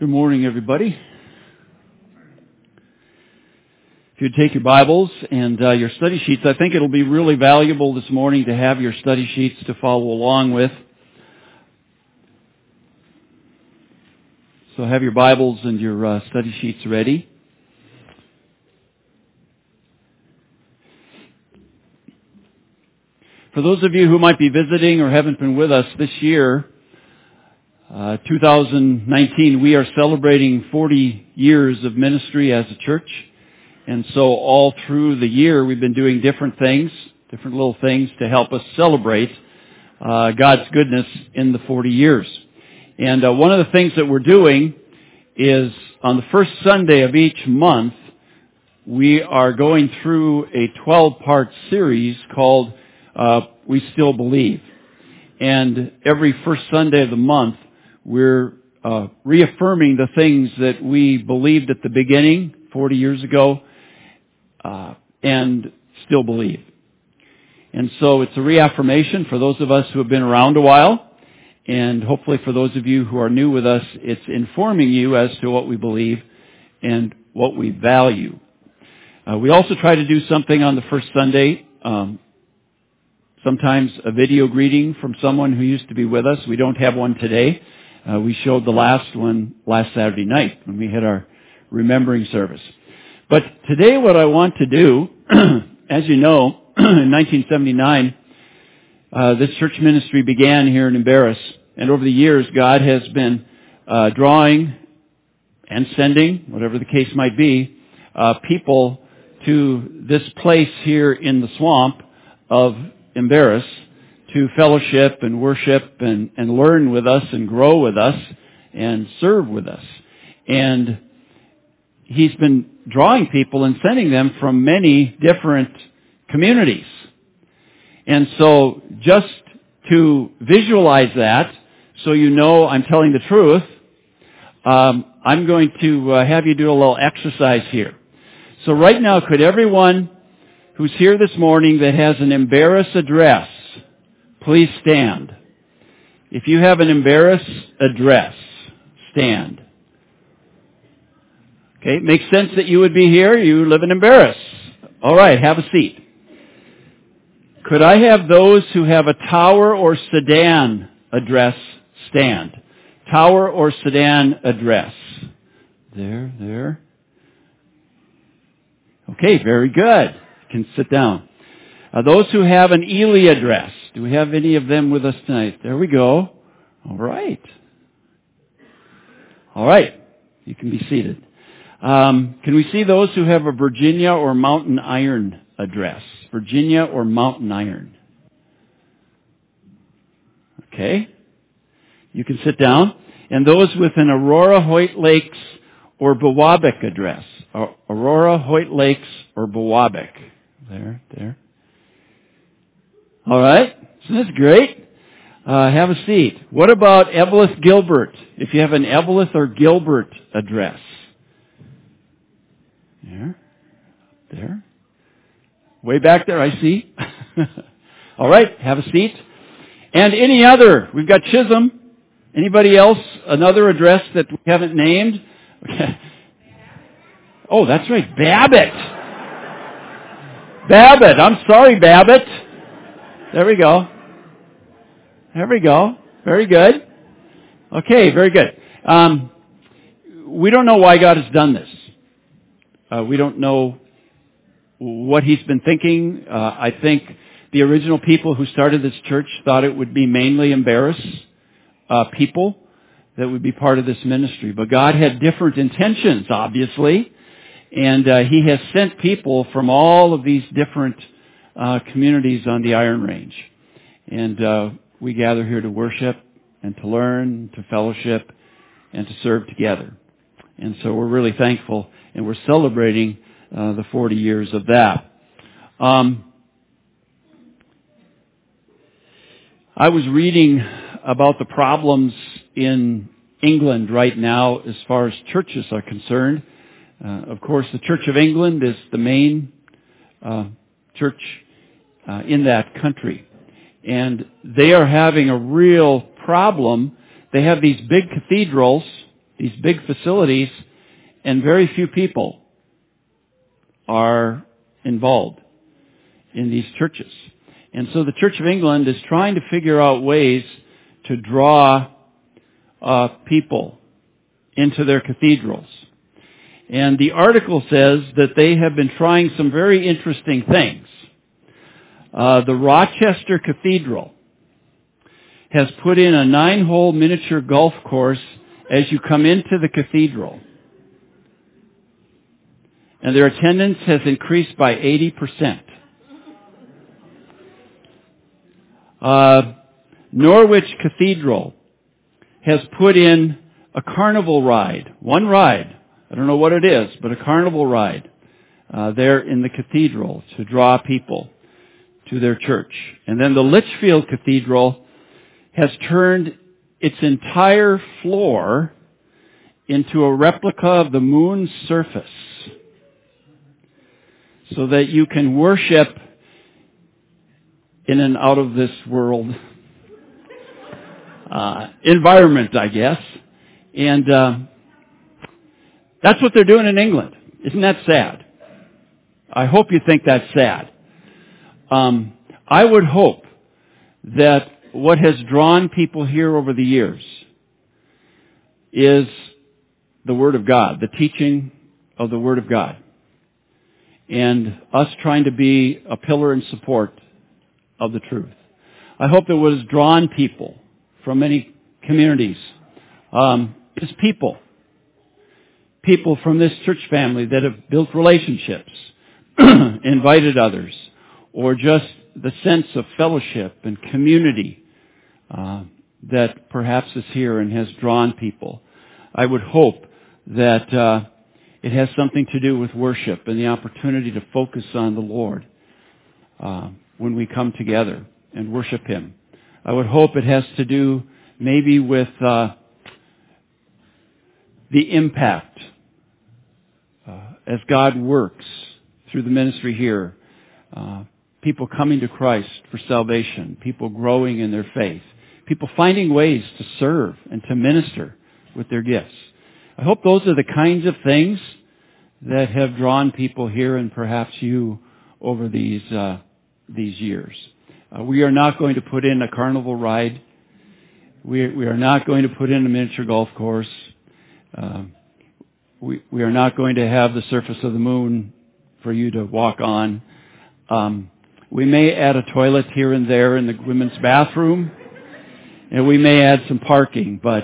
Good morning, everybody. If you'd take your Bibles and your study sheets, I think it'll be really valuable this morning to have your study sheets to follow along with. So have your Bibles and your study sheets ready. For those of you who might be visiting or haven't been with us this year, 2019, we are celebrating 40 years of ministry as a church. And so all through the year, we've been doing different things, different little things to help us celebrate God's goodness in the 40 years. And one of the things that we're doing is on the first Sunday of each month, we are going through a 12-part series called We Still Believe. And every first Sunday of the month, we're reaffirming the things that we believed at the beginning 40 years ago and still believe. And so it's a reaffirmation for those of us who have been around a while, and hopefully for those of you who are new with us, it's informing you as to what we believe and what we value. We also try to do something on the first Sunday, sometimes a video greeting from someone who used to be with us. We don't have one today. We showed the last one last Saturday night when we had our remembering service. But today what I want to do, as you know, in 1979, this church ministry began here in Embarrass. And over the years, God has been drawing and sending, whatever the case might be, people to this place here in the swamp of Embarrass to fellowship and worship and learn with us and grow with us and serve with us. And He's been drawing people and sending them from many different communities. And so just to visualize that, so you know I'm telling the truth, I'm going to have you do a little exercise here. So right now, could everyone who's here this morning that has an Embarrass address, please stand. If you have an Embarrass address, stand. Okay, it makes sense that you would be here. You live in Embarrass. All right, have a seat. Could I have those who have a Tower or Sedan address stand? Tower or Sedan address. There. Okay, very good. You can sit down. Those who have an Ely address. Do we have any of them with us tonight? There we go. All right. You can be seated. Can we see those who have a Virginia or Mountain Iron address? Virginia or Mountain Iron. Okay. You can sit down. And those with an Aurora, Hoyt Lakes, or Biwabic address. Aurora, Hoyt Lakes, or Biwabic. There. All right. So that's great. Have a seat. What about Eveleth Gilbert? If you have an Eveleth or Gilbert address. There. Way back there, I see. All right. Have a seat. And any other. We've got Chisholm. Anybody else? Another address that we haven't named? Oh, that's right. Babbitt. I'm sorry, Babbitt. There we go. Very good. Okay, very good. We don't know why God has done this. We don't know what He's been thinking. I think the original people who started this church thought it would be mainly Embarrass people that would be part of this ministry. But God had different intentions, obviously. And He has sent people from all of these different communities on the Iron Range. And we gather here to worship and to learn, to fellowship, and to serve together. And so we're really thankful, and we're celebrating the 40 years of that. I was reading about the problems in England right now as far as churches are concerned. Of course, the Church of England is the main church in that country. And they are having a real problem. They have these big cathedrals, these big facilities, and very few people are involved in these churches. And so the Church of England is trying to figure out ways to draw people into their cathedrals. And the article says that they have been trying some very interesting things. The Rochester Cathedral has put in a 9-hole miniature golf course as you come into the cathedral. And their attendance has increased by 80%. Norwich Cathedral has put in a carnival ride. One ride. I don't know what it is, but a carnival ride there in the cathedral to draw people to their church. And then the Lichfield Cathedral has turned its entire floor into a replica of the moon's surface so that you can worship in an out-of-this-world environment, I guess. And that's what they're doing in England. Isn't that sad? I hope you think that's sad. I would hope that what has drawn people here over the years is the Word of God, the teaching of the Word of God, and us trying to be a pillar and support of the truth. I hope that what has drawn people from many communities is people from this church family that have built relationships, invited others, or just the sense of fellowship and community that perhaps is here and has drawn people. I would hope that it has something to do with worship and the opportunity to focus on the Lord when we come together and worship Him. I would hope it has to do maybe with the impact as God works through the ministry here. People coming to Christ for salvation, people growing in their faith, people finding ways to serve and to minister with their gifts. I hope those are the kinds of things that have drawn people here and perhaps you over these years. We are not going to put in a carnival ride. We are not going to put in a miniature golf course. We are not going to have the surface of the moon for you to walk on. We may add a toilet here and there in the women's bathroom, and we may add some parking, but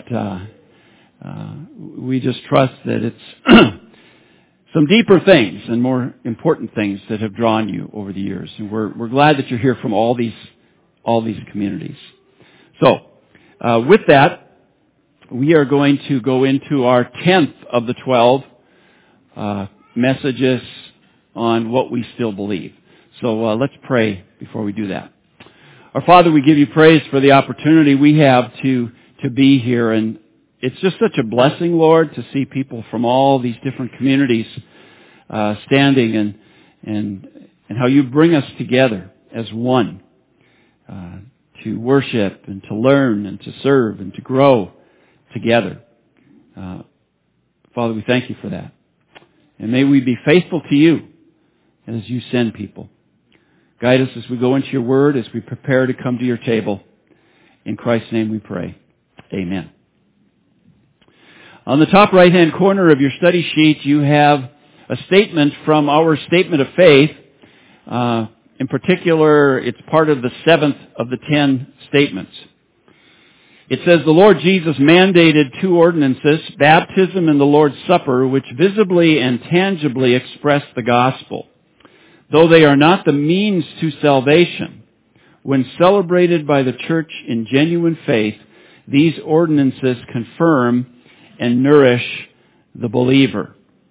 we just trust that it's some deeper things and more important things that have drawn you over the years. And we're glad that you're here from all these communities. So, with that, we are going to go into our 10th of the 12 messages on what we still believe. So let's pray before we do that. Our Father, we give you praise for the opportunity we have to be here, and it's just such a blessing, Lord, to see people from all these different communities standing and how you bring us together as one to worship and to learn and to serve and to grow together. Father, we thank you for that. And may we be faithful to you as you send people. Guide us as we go into your word, as we prepare to come to your table. In Christ's name we pray. Amen. On the top right-hand corner of your study sheet, you have a statement from our statement of faith. In particular, it's part of the 7th of the 10 statements. It says, the Lord Jesus mandated 2 ordinances, baptism and the Lord's Supper, which visibly and tangibly express the gospel. Though they are not the means to salvation, when celebrated by the church in genuine faith, these ordinances confirm and nourish the believer.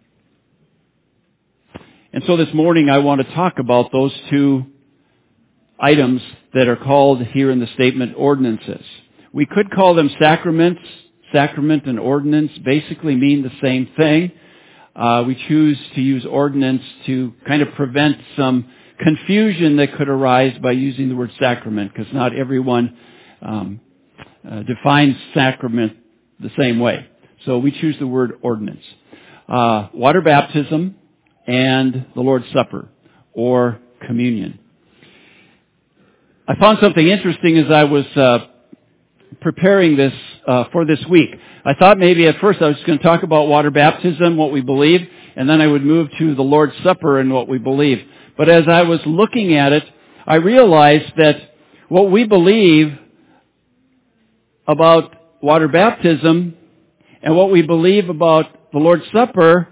And so this morning I want to talk about those 2 items that are called here in the statement ordinances. We could call them sacraments. Sacrament and ordinance basically mean the same thing. We choose to use ordinance to kind of prevent some confusion that could arise by using the word sacrament, because not everyone defines sacrament the same way. So we choose the word ordinance. Water baptism and the Lord's Supper, or communion. I found something interesting as I was preparing this for this week. I thought maybe at first I was going to talk about water baptism, what we believe, and then I would move to the Lord's Supper and what we believe. But as I was looking at it, I realized that what we believe about water baptism and what we believe about the Lord's Supper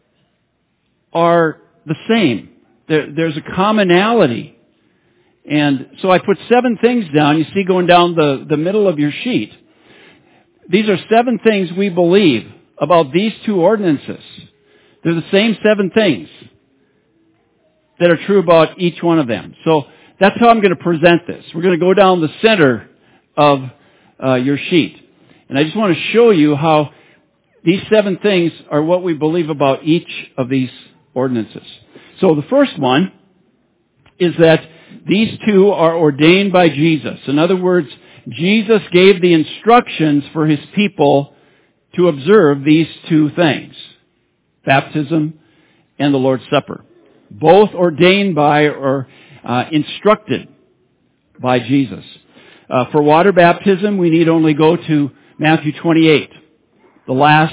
are the same. There's a commonality. And so I put 7 things down, you see going down the middle of your sheet. These are 7 things we believe about these 2 ordinances. They're the same 7 things that are true about each one of them. So that's how I'm going to present this. We're going to go down the center of your sheet. And I just want to show you how these 7 things are what we believe about each of these ordinances. So the first one is that these 2 are ordained by Jesus. In other words, Jesus gave the instructions for His people to observe these 2 things, baptism and the Lord's Supper. Both ordained by or instructed by Jesus. For water baptism, we need only go to Matthew 28, the last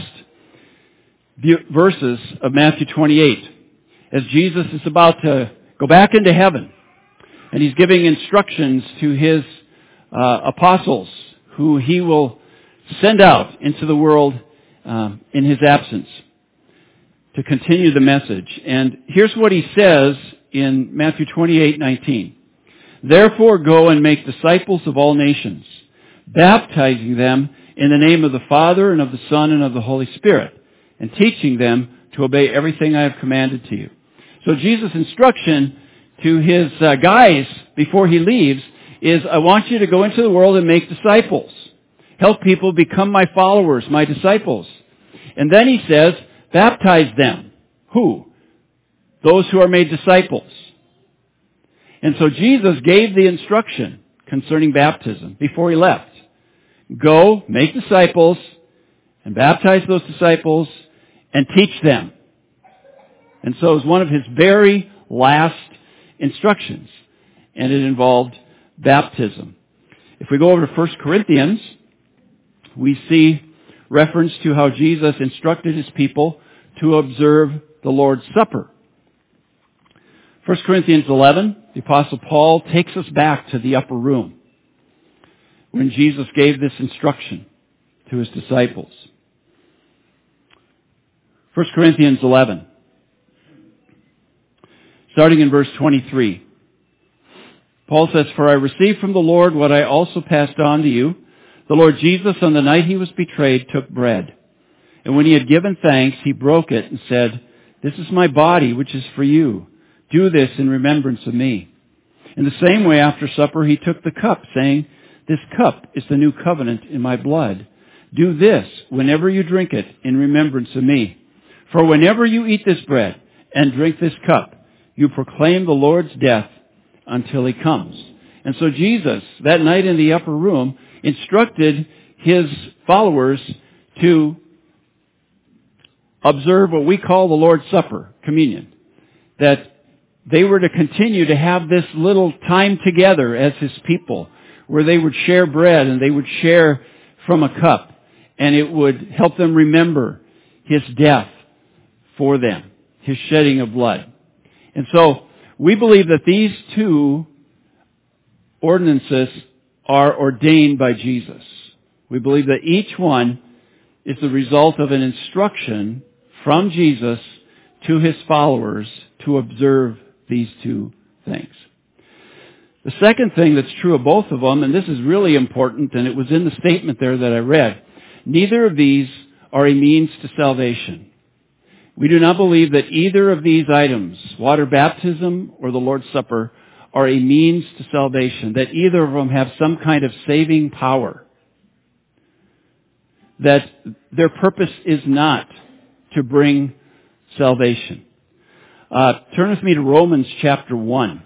verses of Matthew 28, as Jesus is about to go back into heaven. And He's giving instructions to His apostles, who He will send out into the world in His absence to continue the message. And here's what He says in Matthew 28:19. Therefore go and make disciples of all nations, baptizing them in the name of the Father and of the Son and of the Holy Spirit, and teaching them to obey everything I have commanded to you. So Jesus' instruction to His guys before He leaves is, I want you to go into the world and make disciples. Help people become my followers, my disciples. And then He says, baptize them. Who? Those who are made disciples. And so Jesus gave the instruction concerning baptism before He left. Go, make disciples, and baptize those disciples, and teach them. And so it was one of His very last instructions, and it involved baptism. If we go over to 1 Corinthians, we see reference to how Jesus instructed His people to observe the Lord's Supper. 1 Corinthians 11, the Apostle Paul takes us back to the upper room when Jesus gave this instruction to His disciples. 1 Corinthians 11, starting in verse 23. Paul says, For I received from the Lord what I also passed on to you. The Lord Jesus, on the night He was betrayed, took bread. And when He had given thanks, He broke it and said, This is my body, which is for you. Do this in remembrance of me. In the same way, after supper, He took the cup, saying, This cup is the new covenant in my blood. Do this whenever you drink it in remembrance of me. For whenever you eat this bread and drink this cup, you proclaim the Lord's death until He comes. And so Jesus, that night in the upper room, instructed His followers to observe what we call the Lord's Supper, communion. That they were to continue to have this little time together as His people, where they would share bread and they would share from a cup, and it would help them remember His death for them, His shedding of blood. And so we believe that these 2 ordinances are ordained by Jesus. We believe that each one is the result of an instruction from Jesus to His followers to observe these 2 things. The second thing that's true of both of them, and this is really important, and it was in the statement there that I read, neither of these are a means to salvation. We do not believe that either of these items, water baptism or the Lord's Supper, are a means to salvation, that either of them have some kind of saving power, that their purpose is not to bring salvation. Turn with me to Romans chapter 1.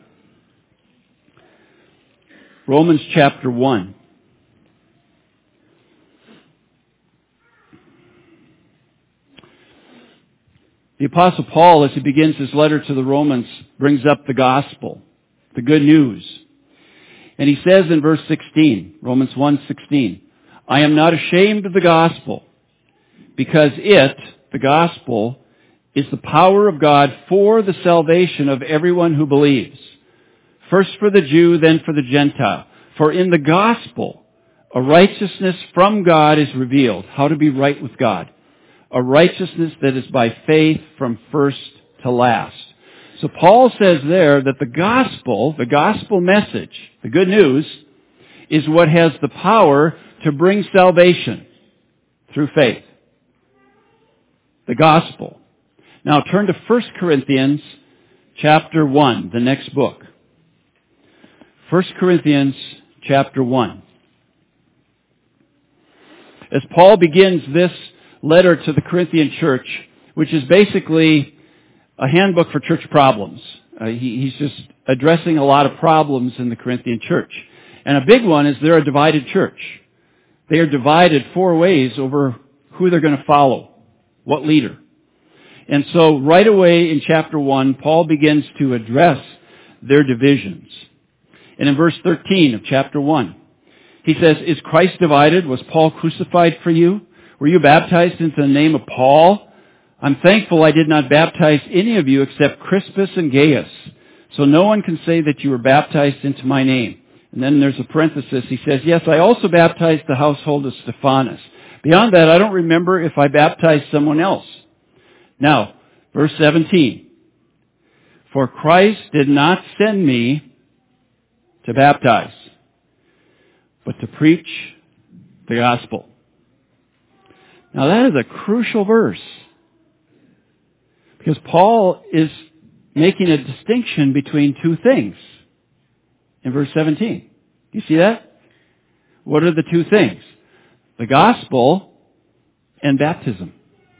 Romans chapter 1. The Apostle Paul, as he begins his letter to the Romans, brings up the gospel, the good news. And he says in verse 16, Romans 1:16, I am not ashamed of the gospel, because it, the gospel, is the power of God for the salvation of everyone who believes. First for the Jew, then for the Gentile. For in the gospel, a righteousness from God is revealed. How to be right with God. A righteousness that is by faith from first to last. So Paul says there that the gospel message, the good news, is what has the power to bring salvation through faith. The gospel. Now turn to 1 Corinthians chapter 1, the next book. 1 Corinthians chapter 1. As Paul begins this letter to the Corinthian church, which is basically a handbook for church problems. He's just addressing a lot of problems in the Corinthian church. And a big one is they're a divided church. They are divided 4 ways over who they're going to follow, what leader. And so right away in chapter 1, Paul begins to address their divisions. And in verse 13 of chapter 1, he says, is Christ divided? Was Paul crucified for you? Were you baptized into the name of Paul? I'm thankful I did not baptize any of you except Crispus and Gaius. So no one can say that you were baptized into my name. And then there's a parenthesis. He says, yes, I also baptized the household of Stephanas. Beyond that, I don't remember if I baptized someone else. Now, verse 17. For Christ did not send me to baptize, but to preach the gospel. Now that is a crucial verse. Because Paul is making a distinction between 2 things in verse 17. Do you see that? What are the 2 things? The gospel and baptism.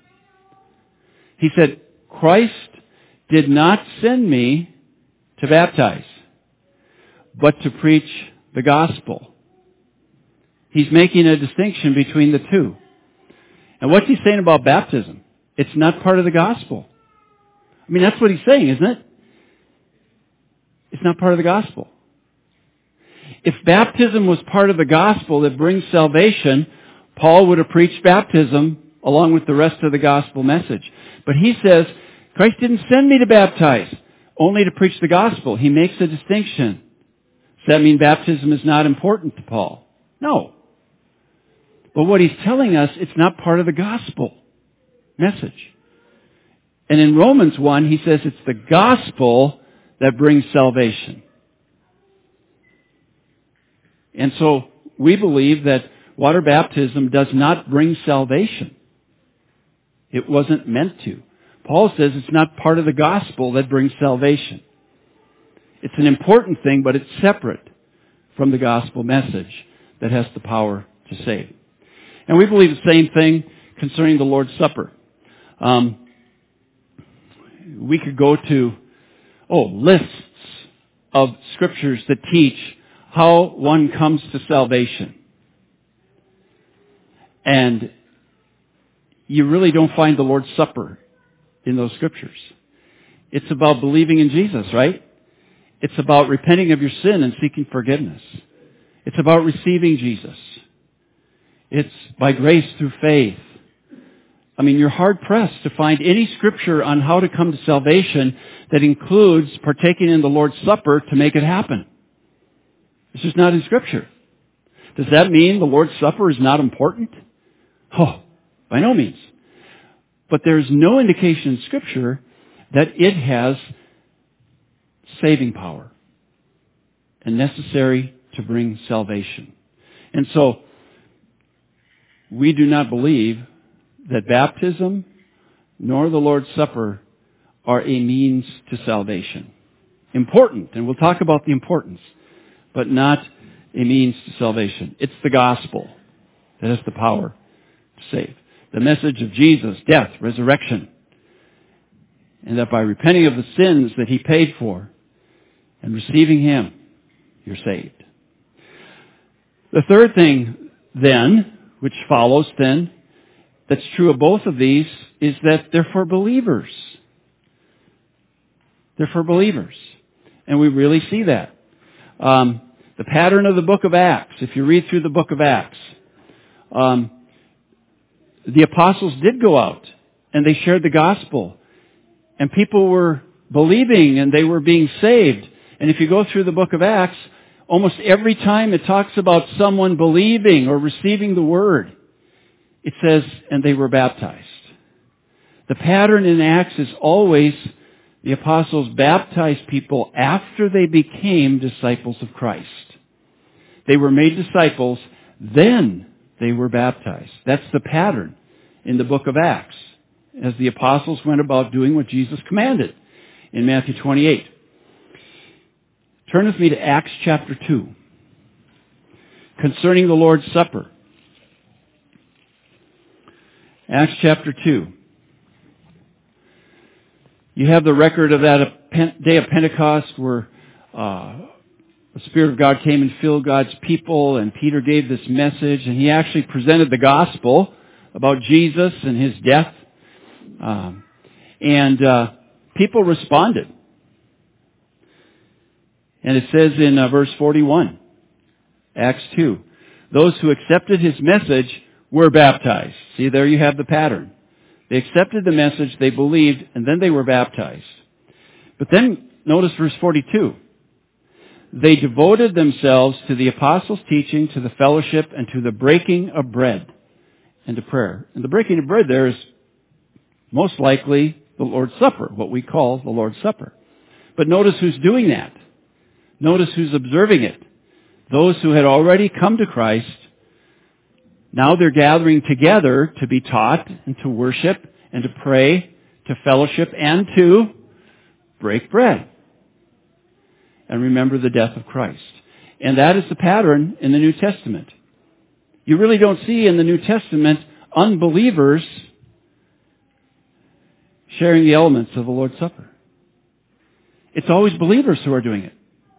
He said, Christ did not send me to baptize, but to preach the gospel. He's making a distinction between the 2. And what's he saying about baptism? It's not part of the gospel. I mean, that's what he's saying, isn't it? It's not part of the gospel. If baptism was part of the gospel that brings salvation, Paul would have preached baptism along with the rest of the gospel message. But he says, Christ didn't send me to baptize, only to preach the gospel. He makes a distinction. Does that mean baptism is not important to Paul? No. But what he's telling us, it's not part of the gospel message. And in Romans 1, he says it's the gospel that brings salvation. And so we believe that water baptism does not bring salvation. It wasn't meant to. Paul says it's not part of the gospel that brings salvation. It's an important thing, but it's separate from the gospel message that has the power to save. And we believe the same thing concerning the Lord's Supper. We could go to lists of scriptures that teach how one comes to salvation. And you really don't find the Lord's Supper in those scriptures. It's about believing in Jesus, right? It's about repenting of your sin and seeking forgiveness. It's about receiving Jesus. It's by grace through faith. I mean, you're hard-pressed to find any scripture on how to come to salvation that includes partaking in the Lord's Supper to make it happen. It's just not in Scripture. Does that mean the Lord's Supper is not important? Oh, by no means. But there's no indication in Scripture that it has saving power and necessary to bring salvation. And so, we do not believe that baptism nor the Lord's Supper are a means to salvation. Important, and we'll talk about the importance, but not a means to salvation. It's the gospel that has the power to save. The message of Jesus, death, resurrection, and that by repenting of the sins that He paid for and receiving Him, you're saved. The third thing then, which follows then, that's true of both of these is that they're for believers. They're for believers. And we really see that. The pattern of the book of Acts, if you read through the book of Acts, the apostles did go out and they shared the gospel. And people were believing and they were being saved. And if you go through the book of Acts, almost every time it talks about someone believing or receiving the word, it says, and they were baptized. The pattern in Acts is always the apostles baptized people after they became disciples of Christ. They were made disciples, then they were baptized. That's the pattern in the book of Acts, as the apostles went about doing what Jesus commanded in Matthew 28. Turn with me to Acts chapter 2, concerning the Lord's Supper. Acts chapter 2. You have the record of that day of Pentecost where the Spirit of God came and filled God's people, and Peter gave this message, and he actually presented the gospel about Jesus and his death. People responded. And it says in verse 41, Acts 2, those who accepted his message were baptized. See, there you have the pattern. They accepted the message, they believed, and then they were baptized. But then, notice verse 42. They devoted themselves to the apostles' teaching, to the fellowship, and to the breaking of bread, and to prayer. And the breaking of bread there is most likely the Lord's Supper, what we call the Lord's Supper. But notice who's doing that. Notice who's observing it. Those who had already come to Christ, now they're gathering together to be taught and to worship and to pray, to fellowship, and to break bread. And remember the death of Christ. And that is the pattern in the New Testament. You really don't see in the New Testament unbelievers sharing the elements of the Lord's Supper. It's always believers who are doing it.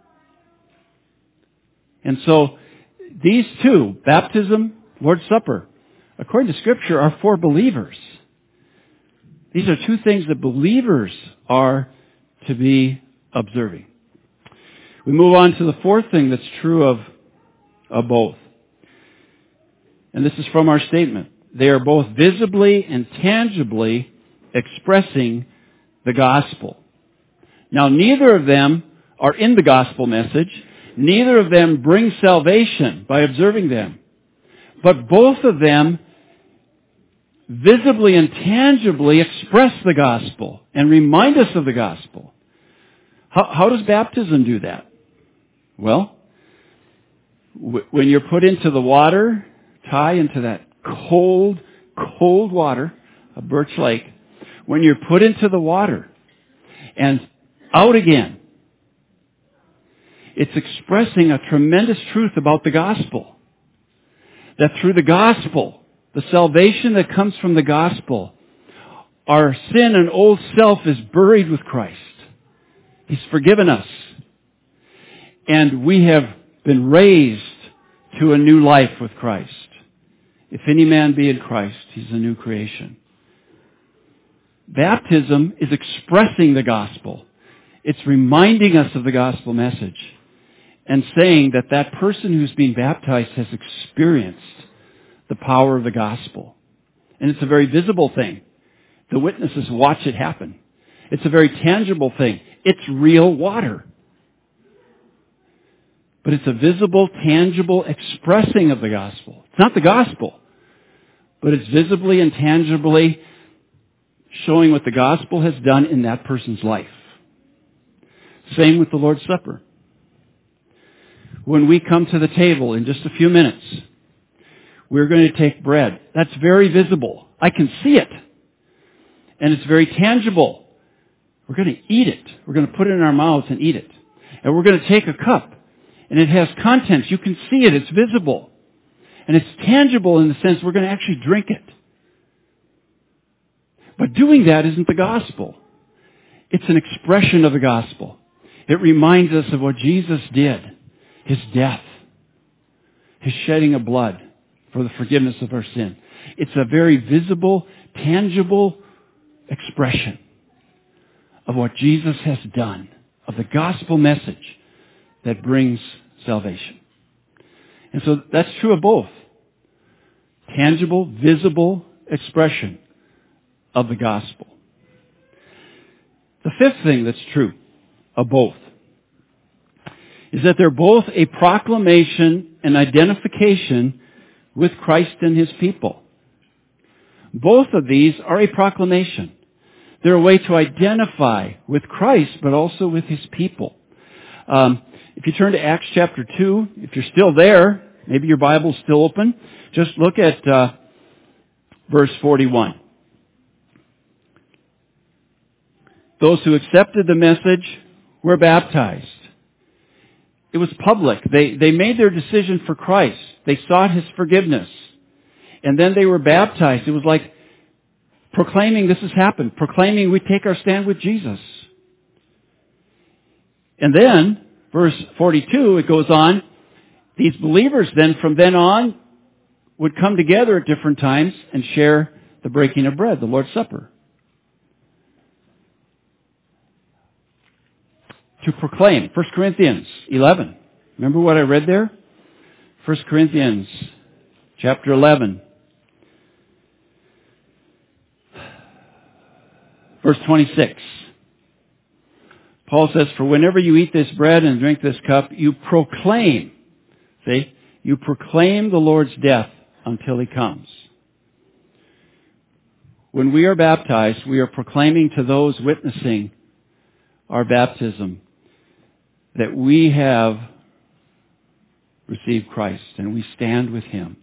And so, these two, baptism, Lord's Supper, according to Scripture, are for believers. These are two things that believers are to be observing. We move on to the fourth thing that's true of both. And this is from our statement. They are both visibly and tangibly expressing the gospel. Now, neither of them are in the gospel message. Neither of them bring salvation by observing them. But both of them visibly and tangibly express the gospel and remind us of the gospel. How does baptism do that? Well, when you're put into the water, tie into that cold water of Birch Lake, when you're put into the water and out again, it's expressing a tremendous truth about the gospel. That through the gospel, the salvation that comes from the gospel, our sin and old self is buried with Christ. He's forgiven us. And we have been raised to a new life with Christ. If any man be in Christ, he's a new creation. Baptism is expressing the gospel. It's reminding us of the gospel message and saying that that person who's being baptized has experienced the power of the gospel. And it's a very visible thing. The witnesses watch it happen. It's a very tangible thing. It's real water. But it's a visible, tangible expressing of the gospel. It's not the gospel, but it's visibly and tangibly showing what the gospel has done in that person's life. Same with the Lord's Supper. When we come to the table in just a few minutes, we're going to take bread. That's very visible. I can see it. And it's very tangible. We're going to eat it. We're going to put it in our mouths and eat it. And we're going to take a cup. And it has contents. You can see it. It's visible. And it's tangible in the sense we're going to actually drink it. But doing that isn't the gospel. It's an expression of the gospel. It reminds us of what Jesus did. His death. His shedding of blood for the forgiveness of our sin. It's a very visible, tangible expression of what Jesus has done, of the gospel message that brings salvation. And so that's true of both. Tangible, visible expression of the gospel. The fifth thing that's true of both is that they're both a proclamation and identification with Christ and His people. Both of these are a proclamation. They're a way to identify with Christ, but also with His people. If you turn to Acts chapter 2, if you're still there, maybe your Bible's still open, just look at verse 41. Those who accepted the message were baptized. It was public. They made their decision for Christ. They sought His forgiveness. And then they were baptized. It was like proclaiming this has happened. Proclaiming we take our stand with Jesus. And then, verse 42, it goes on, these believers then, from then on, would come together at different times and share the breaking of bread, the Lord's Supper. To proclaim. 1 Corinthians 11. Remember what I read there? 1 Corinthians chapter 11. Verse 26. Paul says, for whenever you eat this bread and drink this cup, you proclaim. See? You proclaim the Lord's death until He comes. When we are baptized, we are proclaiming to those witnessing our baptism that we have received Christ and we stand with Him.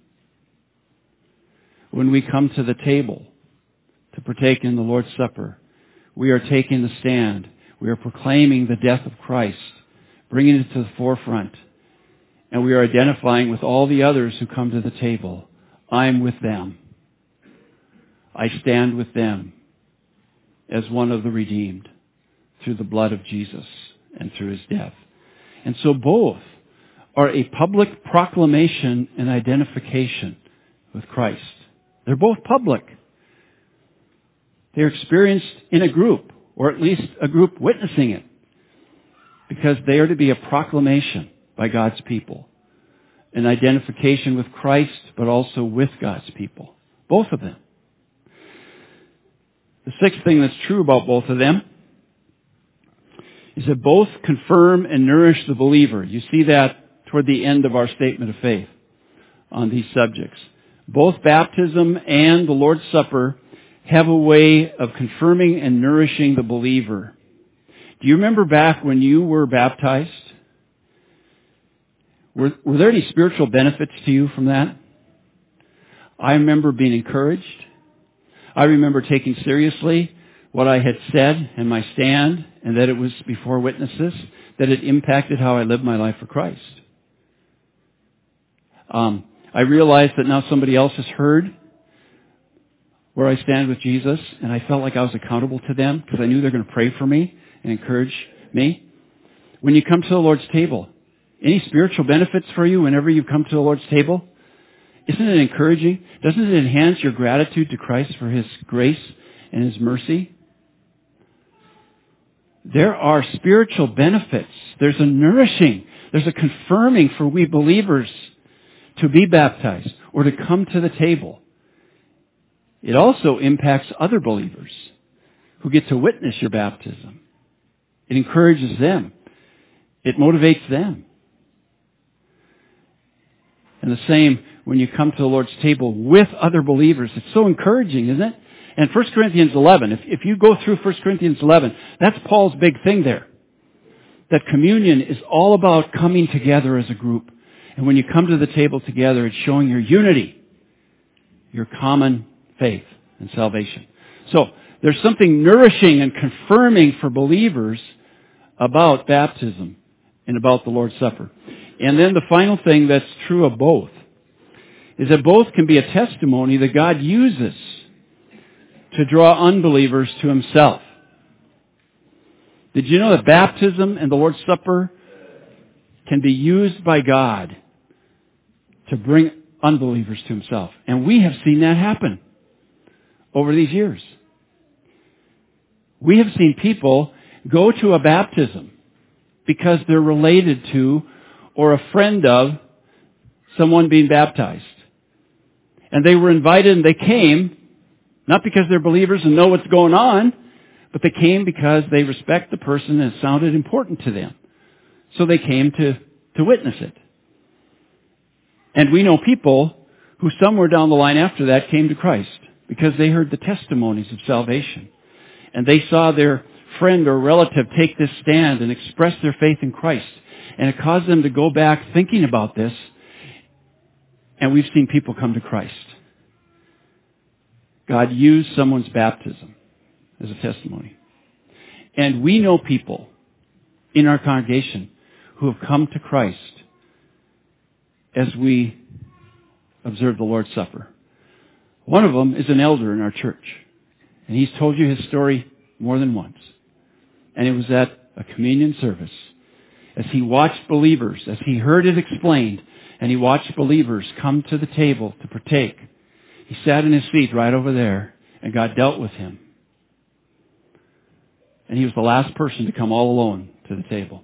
When we come to the table to partake in the Lord's Supper, we are taking the stand. We are proclaiming the death of Christ, bringing it to the forefront. And we are identifying with all the others who come to the table. I'm with them. I stand with them as one of the redeemed through the blood of Jesus and through His death. And so both are a public proclamation and identification with Christ. They're both public. They're experienced in a group, or at least a group witnessing it, because they are to be a proclamation by God's people. An identification with Christ, but also with God's people. Both of them. The sixth thing that's true about both of them is that both confirm and nourish the believer. You see that toward the end of our statement of faith on these subjects. Both baptism and the Lord's Supper have a way of confirming and nourishing the believer. Do you remember back when you were baptized? Were there any spiritual benefits to you from that? I remember being encouraged. I remember taking seriously what I had said and my stand, and that it was before witnesses, that it impacted how I lived my life for Christ. I realized that now somebody else has heard where I stand with Jesus, and I felt like I was accountable to them because I knew they're going to pray for me and encourage me. When you come to the Lord's table, any spiritual benefits for you whenever you come to the Lord's table? Isn't it encouraging? Doesn't it enhance your gratitude to Christ for His grace and His mercy? There are spiritual benefits. There's a nourishing, there's a confirming for we believers to be baptized or to come to the table. It also impacts other believers who get to witness your baptism. It encourages them. It motivates them. And the same when you come to the Lord's table with other believers. It's so encouraging, isn't it? And 1 Corinthians 11, if you go through 1 Corinthians 11, that's Paul's big thing there. That communion is all about coming together as a group. And when you come to the table together, it's showing your unity, your common faith and salvation. So there's something nourishing and confirming for believers about baptism and about the Lord's Supper. And then the final thing that's true of both is that both can be a testimony that God uses to draw unbelievers to Himself. Did you know that baptism and the Lord's Supper can be used by God to bring unbelievers to himself. And we have seen that happen over these years. We have seen people go to a baptism because they're related to or a friend of someone being baptized. And they were invited and they came, not because they're believers and know what's going on, but they came because they respect the person and it sounded important to them. So they came to witness it. And we know people who somewhere down the line after that came to Christ because they heard the testimonies of salvation. And they saw their friend or relative take this stand and express their faith in Christ. And it caused them to go back thinking about this. And we've seen people come to Christ. God used someone's baptism as a testimony. And we know people in our congregation who have come to Christ as we observe the Lord's Supper. One of them is an elder in our church. And he's told you his story more than once. And it was at a communion service. As he watched believers, as he heard it explained, and he watched believers come to the table to partake, he sat in his seat right over there, and God dealt with him. And he was the last person to come all alone to the table.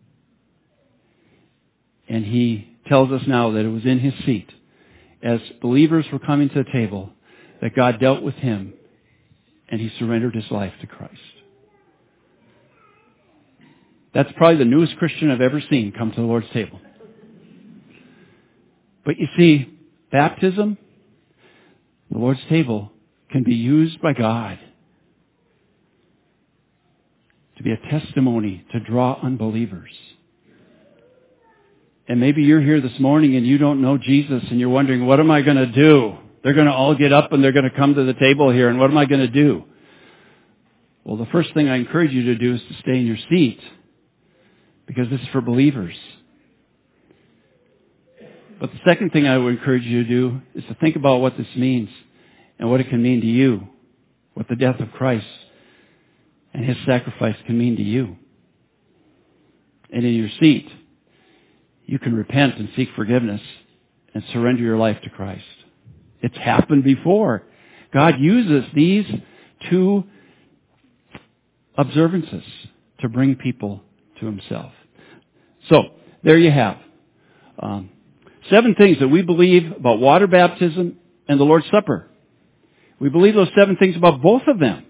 And he tells us now that it was in his seat, as believers were coming to the table, that God dealt with him, and he surrendered his life to Christ. That's probably the newest Christian I've ever seen come to the Lord's table. But you see, baptism, the Lord's table, can be used by God to be a testimony to draw unbelievers. And maybe you're here this morning and you don't know Jesus and you're wondering, what am I going to do? They're going to all get up and they're going to come to the table here, and what am I going to do? Well, the first thing I encourage you to do is to stay in your seat, because this is for believers. But the second thing I would encourage you to do is to think about what this means and what it can mean to you, what the death of Christ and his sacrifice can mean to you. And in your seat, you can repent and seek forgiveness and surrender your life to Christ. It's happened before. God uses these two observances to bring people to himself. So, there you have 7 things that we believe about water baptism and the Lord's Supper. We believe those 7 things about both of them.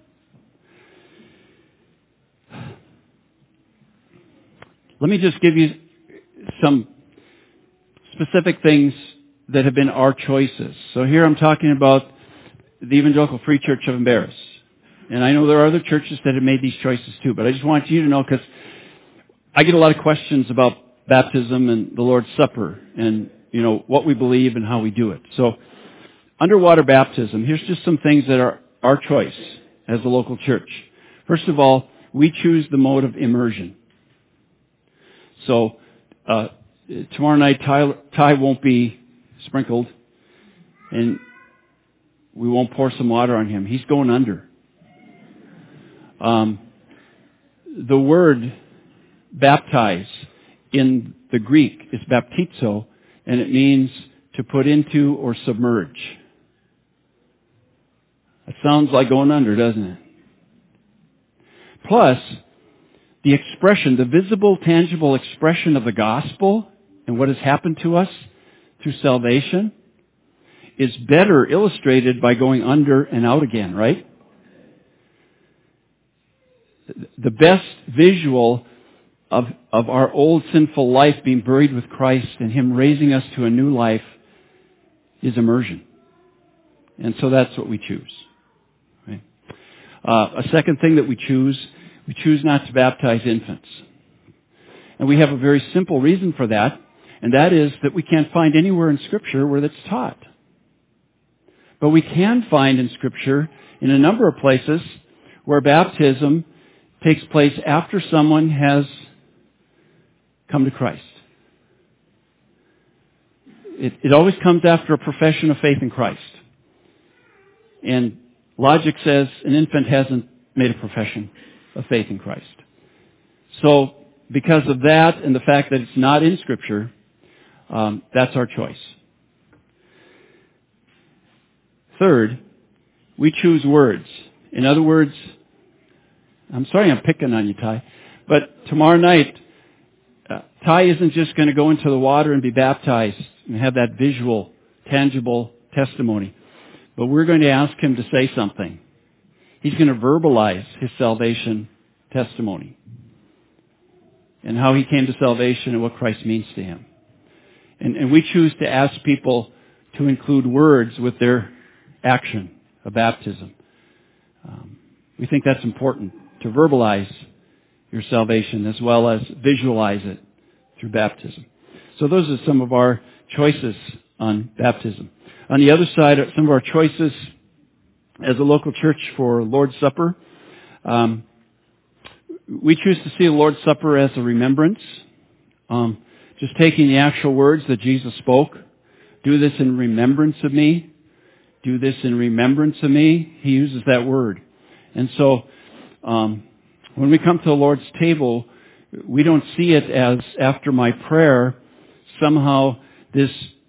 Let me just give you some specific things that have been our choices. So here I'm talking about the Evangelical Free Church of Embarrass. And I know there are other churches that have made these choices too, but I just want you to know, because I get a lot of questions about baptism and the Lord's Supper and, what we believe and how we do it. So, underwater baptism, here's just some things that are our choice as a local church. First of all, we choose the mode of immersion. So, tomorrow night, Ty won't be sprinkled, and we won't pour some water on him. He's going under. The word baptize in the Greek is baptizo, and it means to put into or submerge. That sounds like going under, doesn't it? Plus, the expression, the visible, tangible expression of the gospel and what has happened to us through salvation is better illustrated by going under and out again, right? The best visual of our old sinful life being buried with Christ and him raising us to a new life is immersion. And so that's what we choose. Right? A second thing that we choose not to baptize infants. And we have a very simple reason for that, and that is that we can't find anywhere in Scripture where that's taught. But we can find in Scripture, in a number of places, where baptism takes place after someone has come to Christ. It always comes after a profession of faith in Christ. And logic says an infant hasn't made a profession of faith in Christ. So, because of that and the fact that it's not in Scripture, that's our choice. third, we choose words. In other words, I'm sorry I'm picking on you, Ty, but tomorrow night, Ty isn't just going to go into the water and be baptized and have that visual, tangible testimony, but we're going to ask him to say something. He's going to verbalize his salvation testimony and how he came to salvation and what Christ means to him. And we choose to ask people to include words with their action of baptism. We think that's important, to verbalize your salvation as well as visualize it through baptism. So those are some of our choices on baptism. On the other side are some of our choices as a local church for Lord's Supper. We choose to see the Lord's Supper as a remembrance. Just taking the actual words that Jesus spoke. Do this in remembrance of me. Do this in remembrance of me. He uses that word. And so, when we come to the Lord's table, we don't see it as after my prayer, somehow this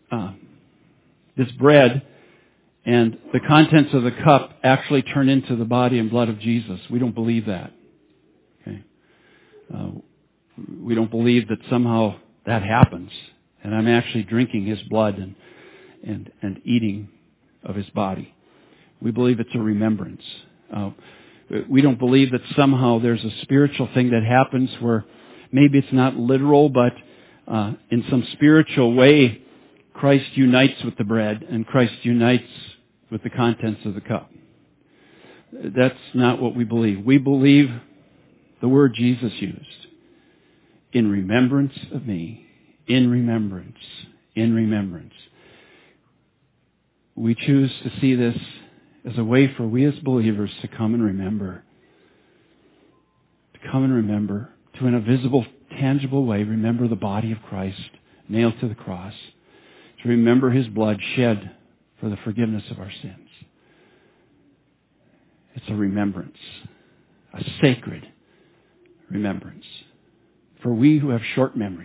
bread and the contents of the cup actually turn into the body and blood of Jesus. We don't believe that. Okay. We don't believe that somehow that happens and I'm actually drinking his blood and eating of his body. We believe it's a remembrance. We don't believe that somehow there's a spiritual thing that happens where maybe it's not literal, but in some spiritual way, Christ unites with the bread and Christ unites with the contents of the cup. That's not what we believe. We believe the word Jesus used. In remembrance of me. In remembrance. In remembrance. We choose to see this as a way for we as believers to come and remember. To come and remember. To in a visible, tangible way, remember the body of Christ nailed to the cross. To remember his blood shed for the forgiveness of our sins. It's a remembrance. A sacred remembrance. For we who have short memories.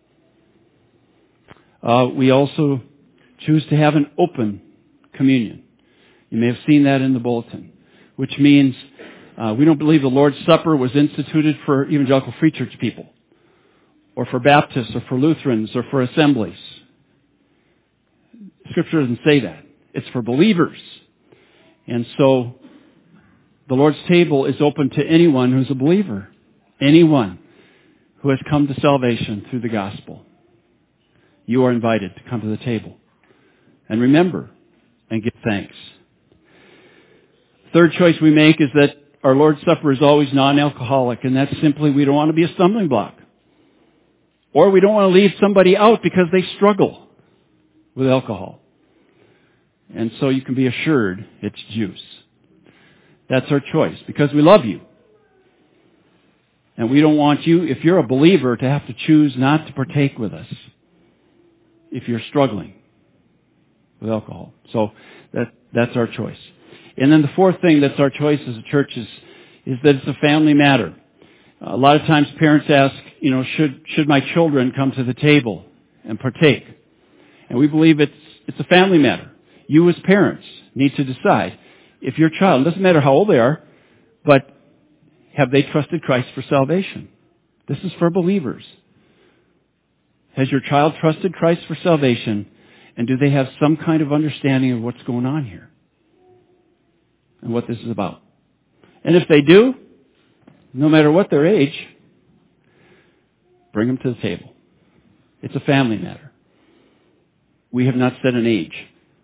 We also choose to have an open communion. You may have seen that in the bulletin, which means we don't believe the Lord's Supper was instituted for evangelical free church people, or for Baptists, or for Lutherans, or for assemblies. Scripture doesn't say that. It's for believers. And so the Lord's table is open to anyone who's a believer. Anyone who has come to salvation through the gospel. You are invited to come to the table and remember and give thanks. Third choice we make is that our Lord's Supper is always non-alcoholic, and that's simply we don't want to be a stumbling block. Or we don't want to leave somebody out because they struggle with alcohol. And so you can be assured it's juice. That's our choice because we love you. And we don't want you, if you're a believer, to have to choose not to partake with us if you're struggling with alcohol. So that's our choice. And then the fourth thing that's our choice as a church is that it's a family matter. A lot of times parents ask, should my children come to the table and partake? And we believe it's a family matter. You as parents need to decide if your child, it doesn't matter how old they are, but have they trusted Christ for salvation? This is for believers. Has your child trusted Christ for salvation, and do they have some kind of understanding of what's going on here and what this is about? And if they do, no matter what their age, bring them to the table. It's a family matter. We have not set an age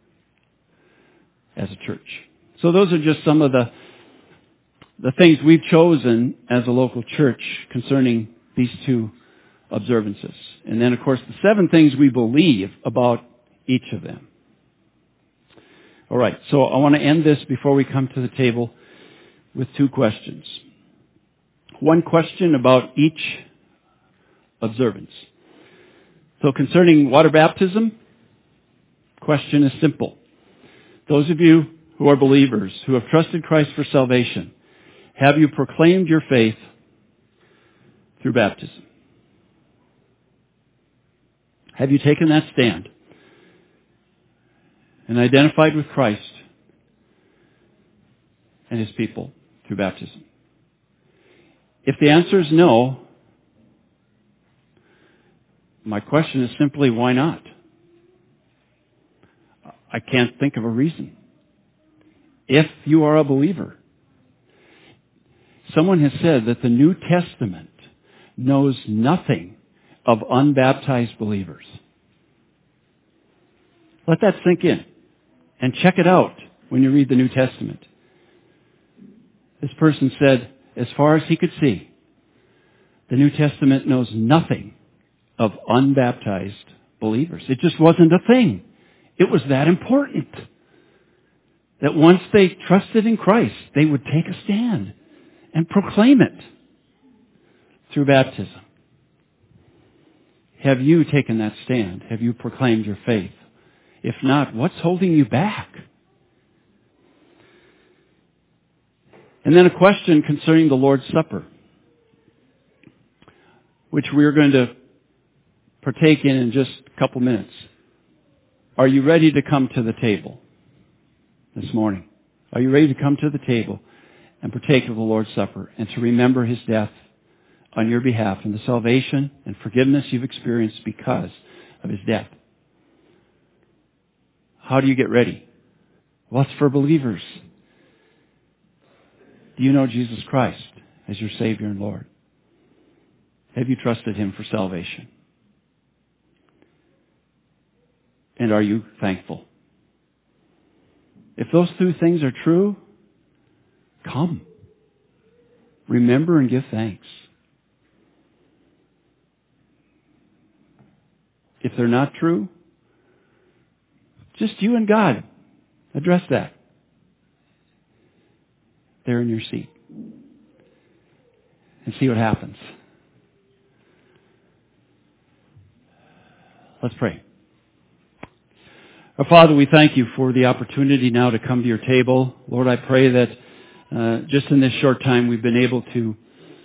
as a church. So those are just some of the things we've chosen as a local church concerning these two observances. And then, of course, the 7 things we believe about each of them. All right, so I want to end this before we come to the table with 2 questions. One question about each observance. So concerning water baptism, question is simple. Those of you who are believers, who have trusted Christ for salvation, have you proclaimed your faith through baptism? Have you taken that stand and identified with Christ and His people through baptism? If the answer is no, my question is simply, why not? I can't think of a reason. If you are a believer, someone has said that the New Testament knows nothing of unbaptized believers. Let that sink in and check it out when you read the New Testament. This person said, as far as he could see, the New Testament knows nothing of unbaptized believers. It just wasn't a thing. It was that important that once they trusted in Christ, they would take a stand and proclaim it through baptism. Have you taken that stand? Have you proclaimed your faith? If not, what's holding you back? And then a question concerning the Lord's Supper, which we're going to partake in just a couple minutes. Are you ready to come to the table this morning? Are you ready to come to the table and partake of the Lord's Supper and to remember His death on your behalf and the salvation and forgiveness you've experienced because of His death? How do you get ready? Well, it's for believers. Do you know Jesus Christ as your Savior and Lord? Have you trusted Him for salvation? And are you thankful? If those two things are true, come. Remember and give thanks. If they're not true, just you and God address that. There in your seat. And see what happens. Let's pray. Our Father, we thank You for the opportunity now to come to Your table. Lord, I pray that just in this short time we've been able to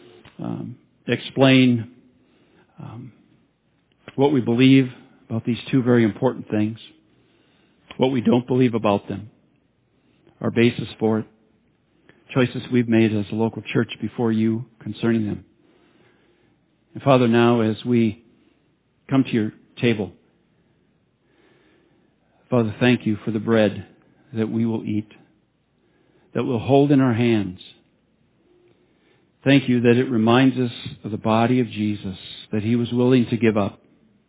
explain what we believe about these two very important things, what we don't believe about them, our basis for it, choices we've made as a local church before You concerning them. And Father, now as we come to Your table, Father, thank You for the bread that we will eat, that we'll hold in our hands. Thank You that it reminds us of the body of Jesus, that He was willing to give up.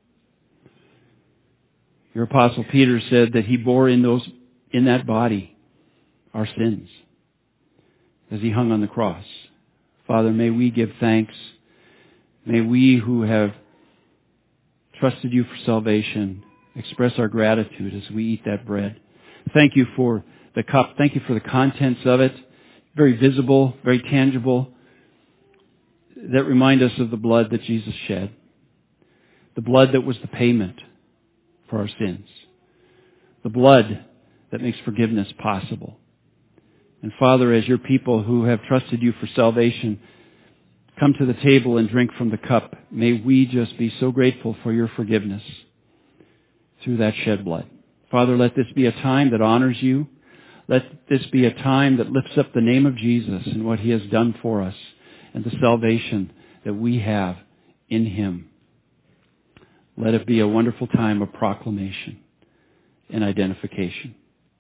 Your Apostle Peter said that He bore in that body our sins as He hung on the cross. Father, may we give thanks. May we who have trusted You for salvation express our gratitude as we eat that bread. Thank You for the cup. Thank You for the contents of it. Very visible, very tangible. That remind us of the blood that Jesus shed. The blood that was the payment for our sins. The blood that makes forgiveness possible. And Father, as Your people who have trusted You for salvation come to the table and drink from the cup, may we just be so grateful for Your forgiveness through that shed blood. Father, let this be a time that honors You. Let this be a time that lifts up the name of Jesus and what He has done for us and the salvation that we have in Him. Let it be a wonderful time of proclamation and identification.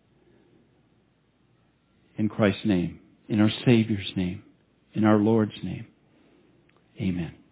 In Christ's name, in our Savior's name, in our Lord's name. Amen.